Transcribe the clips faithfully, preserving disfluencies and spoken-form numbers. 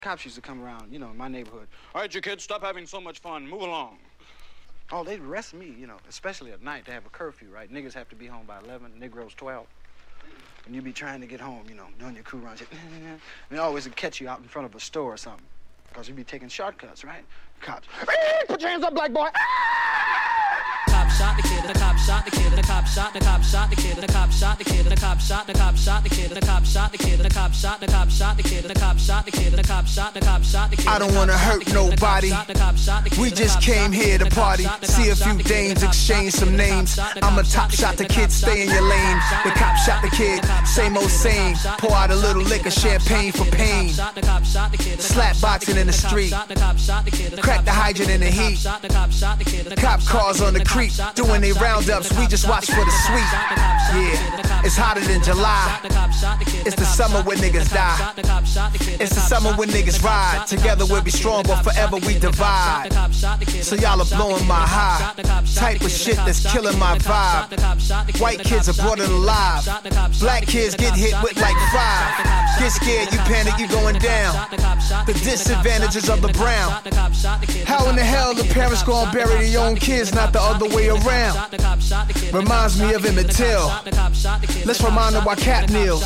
Cops used to come around, you know, in my neighborhood. All right, you kids, stop having so much fun. Move along. Oh, they'd arrest me, you know, especially at night. They have a curfew, right? Niggas have to be home by eleven, Negroes twelve. And you be trying to get home, you know, doing your crew runs. And they always would catch you out in front of a store or something. Because you'd be taking shortcuts, right? Cops. Put your hands up, black boy. Cop shot the kid, the cop shot the kid, the cop shot, the cop shot the kid, the cop shot the kid, the cop shot, the cop shot the kid, the cop shot the kid, the cop shot, the cop shot the kid, the cop shot the kid, the cop shot, the cop shot the kid. I don't wanna hurt nobody. We just came here to party, see a few dames, exchange some names. I'm a top shot the kid, stay in your lane. The cop shot the kid, same old same. Pour out a little liquor, champagne for pain. Slap boxing in the street, crack the hydrant in the heat. Cop cars on the creek, doing they roundups, we just watch for the sweet. Yeah, it's hotter than July. It's the summer when niggas die. It's the summer when niggas ride. Together we'll be strong, but forever we divide. So y'all are blowing my high. Type of shit that's killing my vibe. White kids are brought it alive. Black kids get hit with like five. Get scared, you panic, you going down. The disadvantages of the brown. How in the hell the parents gonna bury their own kids, not the other way around? Reminds me of Emmett Till. Let's remind them why Cap kneels.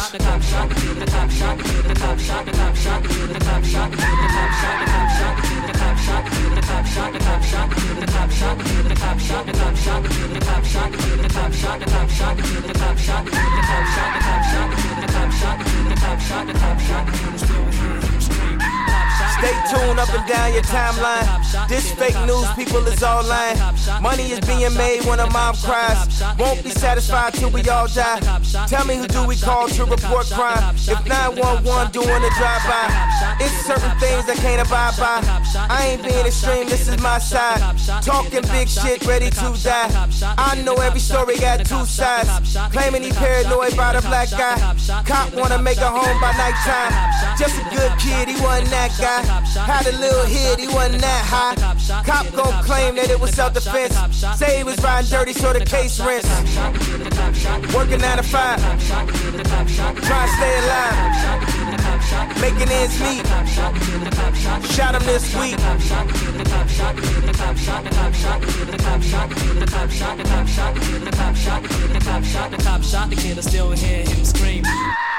Stay tuned up and down your timeline. This fake news, people is all lying. Money is being made when a mom cries. Won't be satisfied till we all die. Tell me who do we call to report crime? If nine one one doing a drive-by, it's certain things I can't abide by. I ain't being extreme, this is my side. Talking big shit, ready to die. I know every story got two sides. Claiming he paranoid about a black guy. Cop wanna make a home by nighttime. Just a good kid, he wasn't that guy. Had a little hit, he wasn't that high. Cop gon' claim that it was self-defense. Say he was riding dirty so the case rents. Working nine to five, trying to stay alive, making ends meet. Shot him this week. The cop shot the kid, I still hear him scream.